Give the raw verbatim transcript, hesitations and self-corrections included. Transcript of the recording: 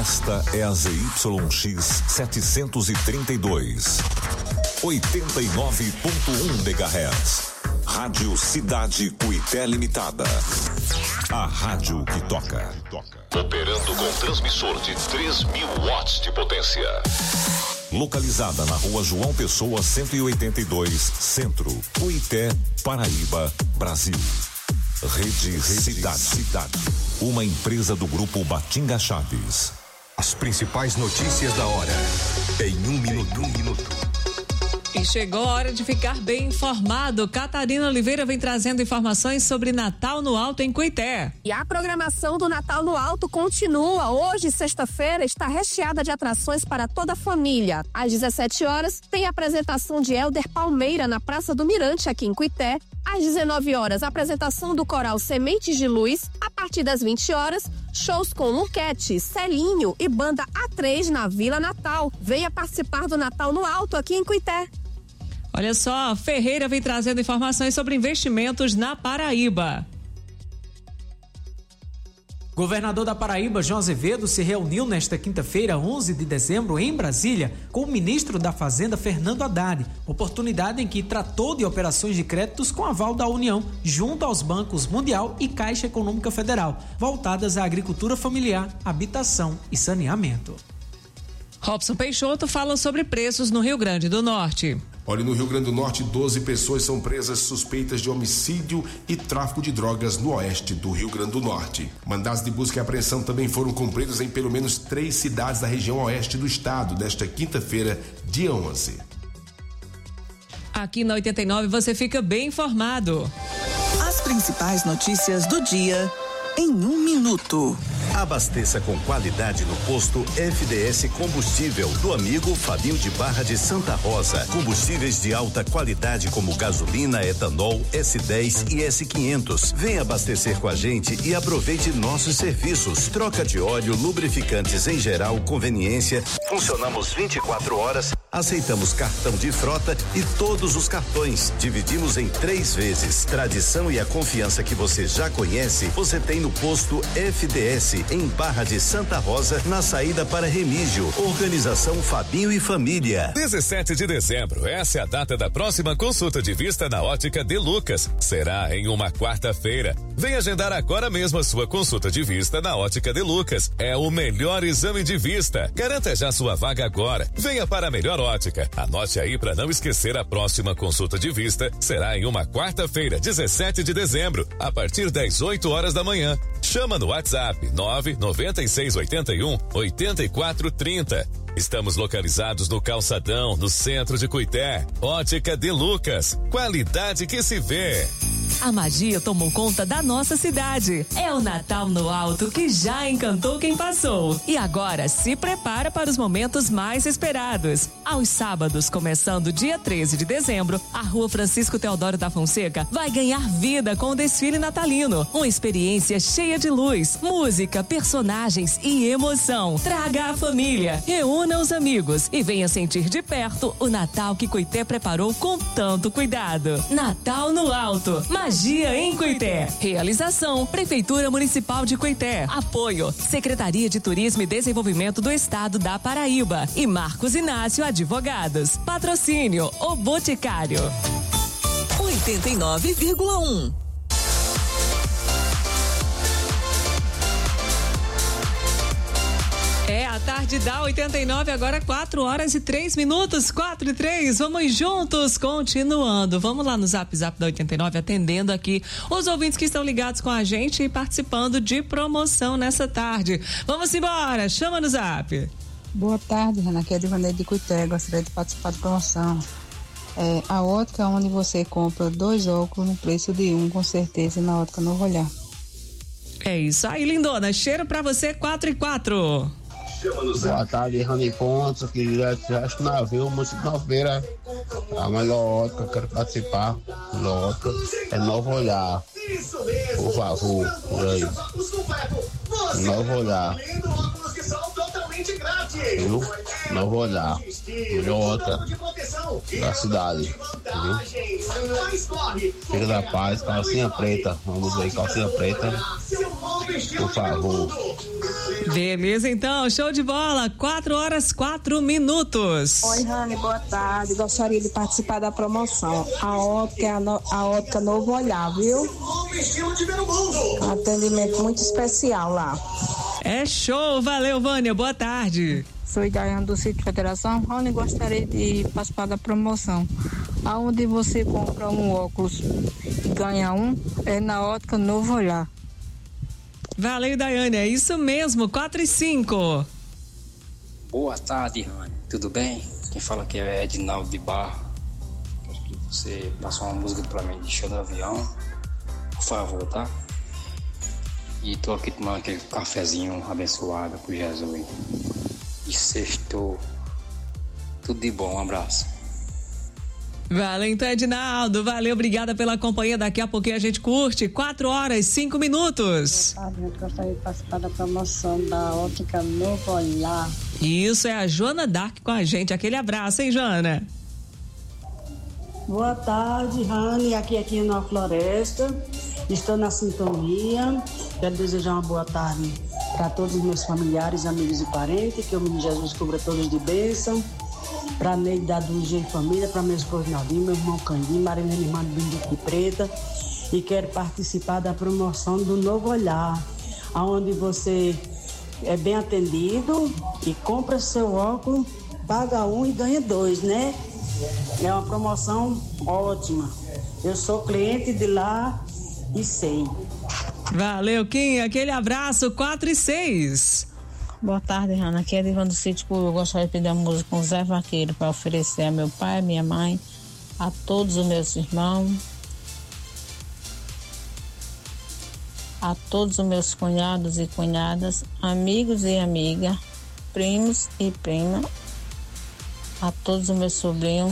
Esta é a Z Y X setecentos e trinta e dois, oitenta e nove ponto um megahertz. Rádio Cidade Cuité Limitada. A rádio que toca. Operando com transmissor de três mil watts de potência. Localizada na rua João Pessoa cento e oitenta e dois, Centro, Cuité, Paraíba, Brasil. Rede, Rede Cidade. Cidade. Uma empresa do grupo Batinga Chaves. As principais notícias da hora. Em um minuto, um minuto. E chegou a hora de ficar bem informado. Catarina Oliveira vem trazendo informações sobre Natal no Alto em Cuité. E a programação do Natal no Alto continua. Hoje, sexta-feira, está recheada de atrações para toda a família. Às dezessete horas, tem a apresentação de Helder Palmeira na Praça do Mirante, aqui em Cuité. Às dezenove horas, a apresentação do coral Sementes de Luz. A partir das vinte horas, shows com Luquete, Celinho e banda A três na Vila Natal. Venha participar do Natal no Alto aqui em Cuité. Olha só, Ferreira vem trazendo informações sobre investimentos na Paraíba. Governador da Paraíba, João Azevedo, se reuniu nesta quinta-feira, onze de dezembro, em Brasília, com o ministro da Fazenda, Fernando Haddad, oportunidade em que tratou de operações de créditos com aval da União, junto aos bancos Mundial e Caixa Econômica Federal, voltadas à agricultura familiar, habitação e saneamento. Robson Peixoto fala sobre preços no Rio Grande do Norte. Olha, no Rio Grande do Norte, doze pessoas são presas suspeitas de homicídio e tráfico de drogas no oeste do Rio Grande do Norte. Mandados de busca e apreensão também foram cumpridos em pelo menos três cidades da região oeste do estado, nesta quinta-feira, dia onze. Aqui na oitenta e nove você fica bem informado. As principais notícias do dia em um minuto. Abasteça com qualidade no posto F D S Combustível do amigo Fabinho de Barra de Santa Rosa. Combustíveis de alta qualidade como gasolina, etanol, S dez e S quinhentos. Venha abastecer com a gente e aproveite nossos serviços. Troca de óleo, lubrificantes em geral, conveniência. Funcionamos vinte e quatro horas. Aceitamos cartão de frota e todos os cartões. Dividimos em três vezes. Tradição e a confiança que você já conhece, você tem no posto F D S em Barra de Santa Rosa, na saída para Remígio. Organização Fabinho e Família. dezessete de dezembro, essa é a data da próxima consulta de vista na Ótica De Lucas. Será em uma quarta-feira. Vem agendar agora mesmo a sua consulta de vista na Ótica De Lucas. É o melhor exame de vista. Garanta já sua vaga agora. Venha para a melhor ótica. Anote aí para não esquecer, a próxima consulta de vista será em uma quarta-feira, dezessete de dezembro, a partir das oito horas da manhã. Chama no WhatsApp nove nove seis oito um oito quatro três zero. Estamos localizados no Calçadão, no centro de Cuité. Ótica De Lucas, qualidade que se vê. A magia tomou conta da nossa cidade. É o Natal no Alto que já encantou quem passou. E agora se prepara para os momentos mais esperados. Aos sábados, começando dia treze de dezembro, a Rua Francisco Teodoro da Fonseca vai ganhar vida com o desfile natalino. Uma experiência cheia de luz, música, personagens e emoção. Traga a família, reúna os amigos e venha sentir de perto o Natal que Cuité preparou com tanto cuidado. Natal no Alto. Magia em Cuité. Realização: Prefeitura Municipal de Cuité. Apoio: Secretaria de Turismo e Desenvolvimento do Estado da Paraíba e Marcos Inácio Advogados. Patrocínio: O Boticário. oitenta e nove vírgula um. É a tarde da oitenta e nove, agora quatro horas e três minutos, quatro e três. Vamos juntos, continuando. Vamos lá no Zap Zap da oitenta e nove, atendendo aqui os ouvintes que estão ligados com a gente e participando de promoção nessa tarde. Vamos embora, chama no Zap. Boa tarde, Renan, aqui é de Vaneide de Cuité, gostaria de participar da promoção. É a ótica onde você compra dois óculos no preço de um, com certeza, na ótica Novo Olhar. É isso aí, lindona, cheiro pra você, quatro e quatro. Boa tarde, Rani Pontes, aqui direto de Navio, município de Nova Feira. A melhor ótica, quero participar. A melhor ótica é Novo Olhar. Por favor, por aí. Novo Olhar. Viu? Novo Olhar. Melhor ótica da cidade. Viu? Fica da paz, calcinha preta. Vamos aí, calcinha preta. por favor. Beleza, então, show de bola, quatro horas, quatro minutos. Oi, Rani, boa tarde, gostaria de participar da promoção, a ótica é a, no, a ótica Novo Olhar, viu? Atendimento muito especial lá. É show, valeu, Vânia, boa tarde. Sou Daiane do Sítio Federação. Rony, gostaria de participar da promoção. Aonde você compra um óculos e ganha um, é na ótica Novo Olhar. Valeu, Daiane, é isso mesmo, quatro e cinco. Boa tarde, Rony, tudo bem? Quem fala aqui é Edinaldo de Barra. Quero que você passe uma música pra mim de Show do Avião, por favor, tá? E tô aqui tomando aquele cafezinho abençoado por Jesus. E sextou. Tudo de bom, um abraço. Valeu, então, Edinaldo. Valeu, obrigada pela companhia. Daqui a pouquinho a gente curte. quatro horas, cinco minutos. Boa tarde, eu gostaria de participar da promoção da ótica Novo Olhar. Isso, é a Joana Dark com a gente. Aquele abraço, hein, Joana? Boa tarde, Rani. Aqui aqui na Floresta. Estou na sintonia. Quero desejar uma boa tarde para todos os meus familiares, amigos e parentes. Que o menino Jesus cubra todos de bênção. Para Neide da Dulce e família, para meu esposo Naldinho, meu irmão Candim, Marilene, irmã de Bindico de Preta. E quero participar da promoção do Novo Olhar, onde você é bem atendido e compra seu óculos, paga um e ganha dois, né? É uma promoção ótima. Eu sou cliente de lá e sei. Valeu, Kim. Aquele abraço, quatro e seis. Boa tarde, Rana. Aqui é Divan do Sítio. Eu gostaria de pedir a música com Zé Vaqueiro para oferecer a meu pai, a minha mãe, a todos os meus irmãos, a todos os meus cunhados e cunhadas, amigos e amigas, primos e primas, a todos os meus sobrinhos,